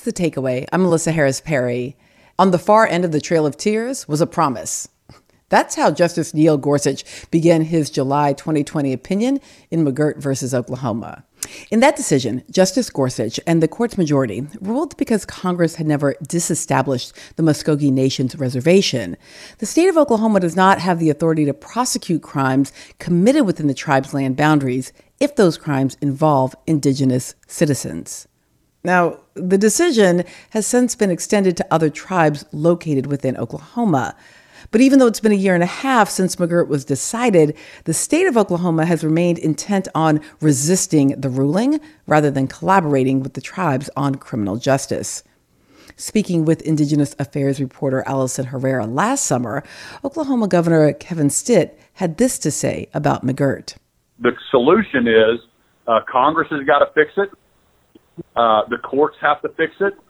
The Takeaway. I'm Melissa Harris Perry. On the far end of the Trail of Tears was a promise. That's how Justice Neil Gorsuch began his July 2020 opinion in McGirt versus Oklahoma. In that decision, Justice Gorsuch and the court's majority ruled because Congress had never disestablished the Muskogee Nation's reservation, the state of Oklahoma does not have the authority to prosecute crimes committed within the tribe's land boundaries if those crimes involve indigenous citizens. Now, the decision has since been extended to other tribes located within Oklahoma. But even though it's been a year and a half since McGirt was decided, the state of Oklahoma has remained intent on resisting the ruling rather than collaborating with the tribes on criminal justice. Speaking with Indigenous Affairs reporter Allison Herrera last summer, Oklahoma Governor Kevin Stitt had this to say about McGirt. The solution is Congress has got to fix it. The courts have to fix it.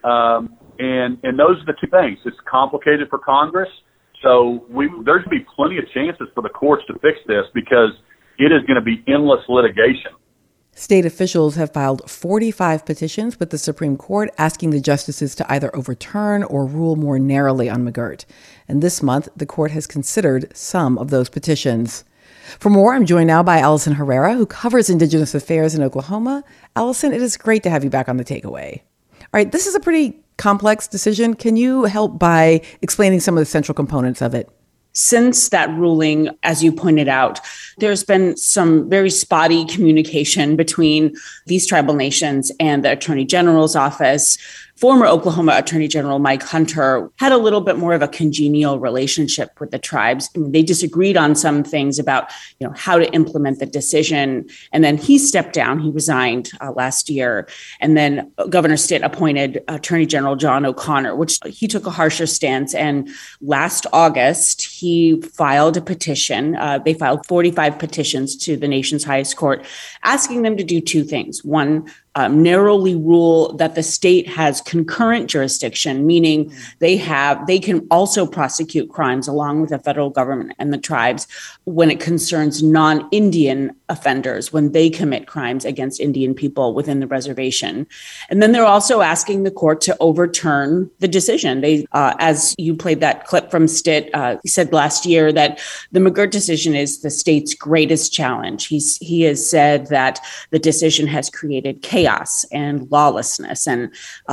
And those are the two things. It's complicated for Congress. So there's going to be plenty of chances for the courts to fix this because it is going to be endless litigation. State officials have filed 45 petitions with the Supreme Court asking the justices to either overturn or rule more narrowly on McGirt. And this month, the court has considered some of those petitions. For more, I'm joined now by Allison Herrera, who covers Indigenous affairs in Oklahoma. Allison, it is great to have you back on The Takeaway. All right, this is a pretty complex decision. Can you help by explaining some of the central components of it? Since that ruling, as you pointed out, there's been some very spotty communication between these tribal nations and the Attorney General's office. Former Oklahoma Attorney General Mike Hunter had a little bit more of a congenial relationship with the tribes. I mean, they disagreed on some things about, how to implement the decision. And then he stepped down. He resigned last year. And then Governor Stitt appointed Attorney General John O'Connor, which he took a harsher stance. And last August, he filed a petition. They filed 45 petitions to the nation's highest court, asking them to do two things. One, narrowly rule that the state has concurrent jurisdiction, meaning they can also prosecute crimes along with the federal government and the tribes when it concerns non-Indian offenders, when they commit crimes against Indian people within the reservation. And then they're also asking the court to overturn the decision. They, as you played that clip from Stitt, he said last year that the McGirt decision is the state's greatest challenge. He has said that the decision has created chaos and lawlessness. And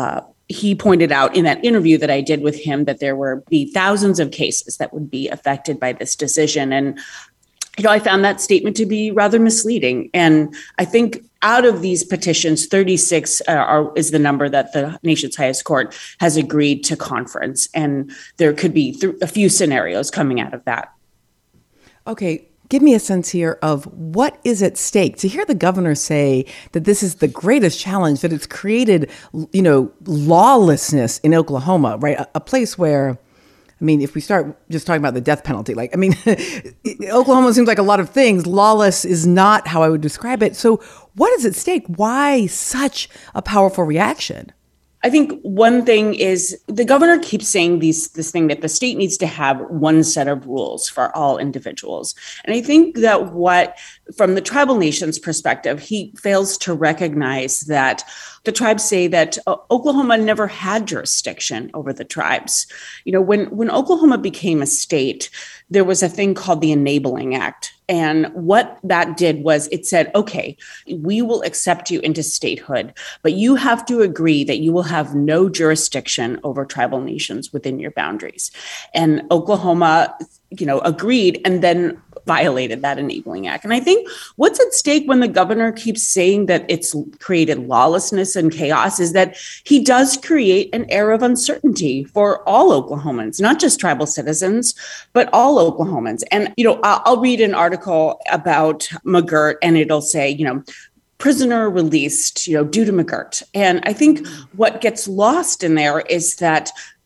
he pointed out in that interview that I did with him that there would be thousands of cases that would be affected by this decision. And, I found that statement to be rather misleading. And I think out of these petitions, 36 is the number that the nation's highest court has agreed to conference. And there could be a few scenarios coming out of that. Okay. Give me a sense here of what is at stake. To hear the governor say that this is the greatest challenge, that it's created, lawlessness in Oklahoma, right? A place where, if we start just talking about the death penalty, Oklahoma seems like a lot of things. Lawless is not how I would describe it. So what is at stake? Why such a powerful reaction? I think one thing is the governor keeps saying this thing that the state needs to have one set of rules for all individuals. And I think that from the tribal nation's perspective, he fails to recognize that the tribes say that Oklahoma never had jurisdiction over the tribes. When Oklahoma became a state, there was a thing called the Enabling Act. And what that did was it said, okay, we will accept you into statehood, but you have to agree that you will have no jurisdiction over tribal nations within your boundaries. And Oklahoma, agreed and then violated that Enabling Act. And I think what's at stake when the governor keeps saying that it's created lawlessness and chaos is that he does create an air of uncertainty for all Oklahomans, not just tribal citizens, but all Oklahomans. And, I'll read an article about McGirt and it'll say, prisoner released, due to McGirt. And I think what gets lost in there is that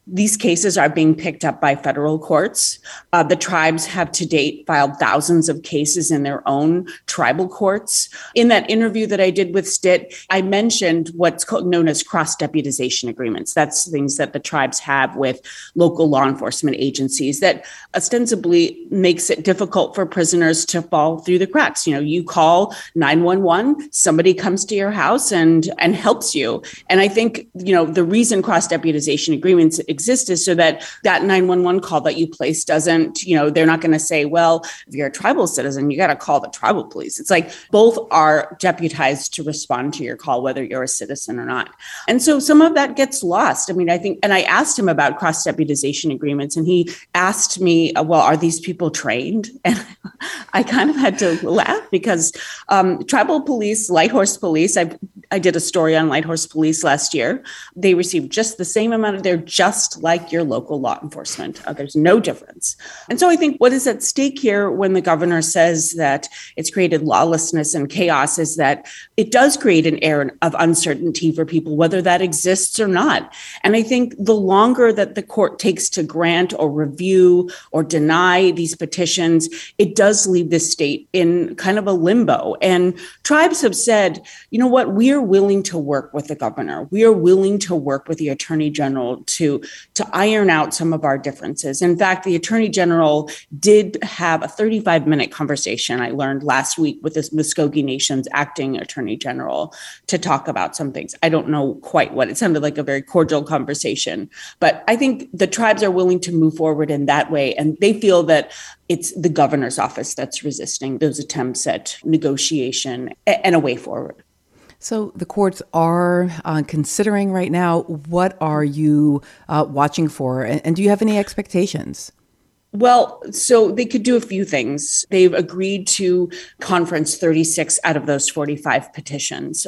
These cases are being picked up by federal courts. The tribes have to date filed thousands of cases in their own tribal courts. In that interview that I did with Stitt, I mentioned what's known as cross-deputization agreements. That's things that the tribes have with local law enforcement agencies that ostensibly makes it difficult for prisoners to fall through the cracks. You call 911, somebody comes to your house and helps you. And I think, the reason cross-deputization agreements exist is so that 911 call that you place doesn't, they're not going to say, well, if you're a tribal citizen, you got to call the tribal police. It's like both are deputized to respond to your call, whether you're a citizen or not. And so some of that gets lost. I think, and I asked him about cross-deputization agreements, and he asked me, well, are these people trained? And I kind of had to laugh because tribal police, Light Horse Police, I did a story on Light Horse Police last year. They receive just the same amount they're just like your local law enforcement. There's no difference. And so I think what is at stake here when the governor says that it's created lawlessness and chaos is that it does create an air of uncertainty for people, whether that exists or not. And I think the longer that the court takes to grant or review or deny these petitions, it does leave the state in kind of a limbo. And tribes have said, you know what, we are willing to work with the governor. We are willing to work with the attorney general to iron out some of our differences. In fact, the attorney general did have a 35-minute conversation, I learned last week, with this Muskogee Nation's acting attorney general to talk about some things. I don't know quite what. It sounded like a very cordial conversation. But I think the tribes are willing to move forward in that way. And they feel that it's the governor's office that's resisting those attempts at negotiation and a way forward. So the courts are considering right now. What are you watching for? And do you have any expectations? Well, so they could do a few things. They've agreed to conference 36 out of those 45 petitions.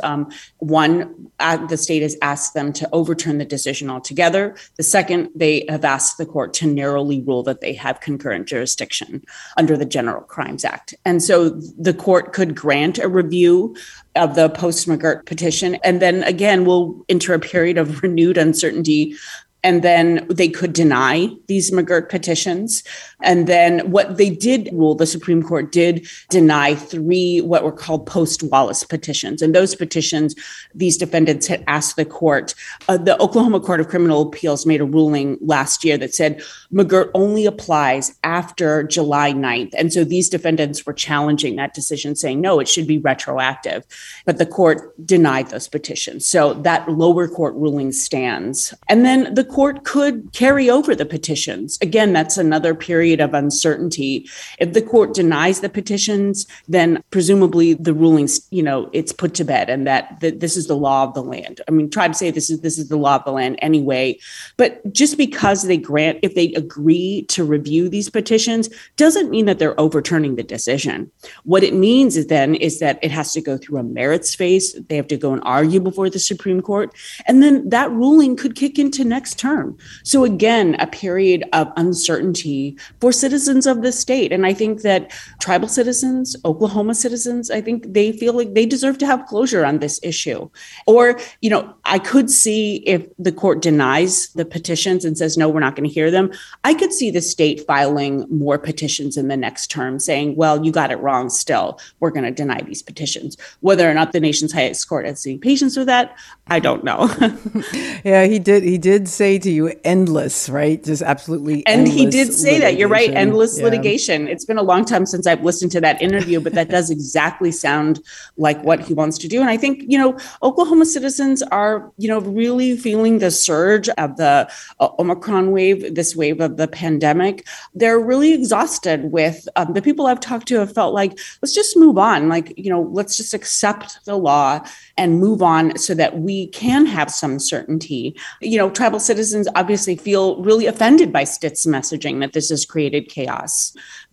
One, the state has asked them to overturn the decision altogether. The second, they have asked the court to narrowly rule that they have concurrent jurisdiction under the General Crimes Act. And so the court could grant a review of the post-McGirt petition. And then again, we'll enter a period of renewed uncertainty. And then they could deny these McGirt petitions. And then what they did rule, the Supreme Court did deny 3 what were called post-Wallace petitions. And those petitions, these defendants had asked the court. The Oklahoma Court of Criminal Appeals made a ruling last year that said McGirt only applies after July 9th. And so these defendants were challenging that decision, saying, no, it should be retroactive. But the court denied those petitions. So that lower court ruling stands. And then the court could carry over the petitions. Again, that's another period of uncertainty. If the court denies the petitions, then presumably the rulings, it's put to bed and that this is the law of the land. I mean, tribes say this is the law of the land anyway. But just because if they agree to review these petitions, doesn't mean that they're overturning the decision. What it means is that it has to go through a merits phase. They have to go and argue before the Supreme Court. And then that ruling could kick into next term. So again, a period of uncertainty for citizens of the state. And I think that tribal citizens, Oklahoma citizens, I think they feel like they deserve to have closure on this issue. Or, I could see if the court denies the petitions and says, no, we're not going to hear them. I could see the state filing more petitions in the next term saying, well, you got it wrong still. We're going to deny these petitions. Whether or not the nation's highest court has any patience with that, I don't know. Yeah, he did say to you endless, right? Just absolutely endless. And he did say that. You're right. Endless litigation. It's been a long time since I've listened to that interview, but that does exactly sound like what he wants to do. And I think, Oklahoma citizens are, really feeling the surge of the Omicron wave, this wave of the pandemic. They're really exhausted with the people I've talked to have felt like, let's just move on. Let's just accept the law and move on so that we can have some certainty. Tribal citizens obviously feel really offended by Stitt's messaging that this has created chaos.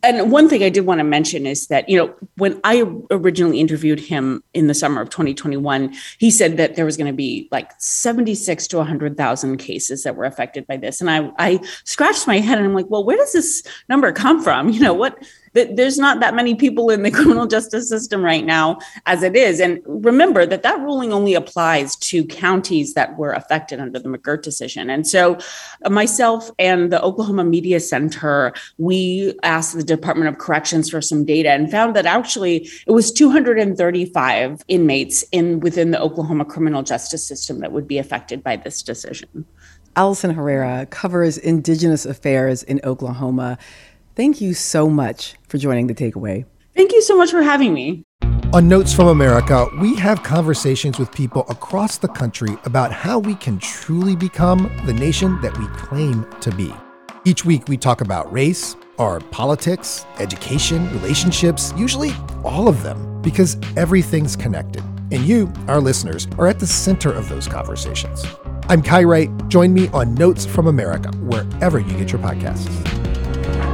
And one thing I did want to mention is that, when I originally interviewed him in the summer of 2021, he said that there was going to be like 76 to 100,000 cases that were affected by this. And I scratched my head and I'm like, well, where does this number come from? There's not that many people in the criminal justice system right now as it is. And remember that ruling only applies to counties that were affected under the McGirt decision. And so myself and the Oklahoma Media Center, we asked the Department of Corrections for some data and found that actually it was 235 inmates within the Oklahoma criminal justice system that would be affected by this decision. Allison Herrera covers Indigenous affairs in Oklahoma. Thank you so much for joining The Takeaway. Thank you so much for having me. On Notes from America, we have conversations with people across the country about how we can truly become the nation that we claim to be. Each week, we talk about race, our politics, education, relationships, usually all of them, because everything's connected. And you, our listeners, are at the center of those conversations. I'm Kai Wright. Join me on Notes from America, wherever you get your podcasts.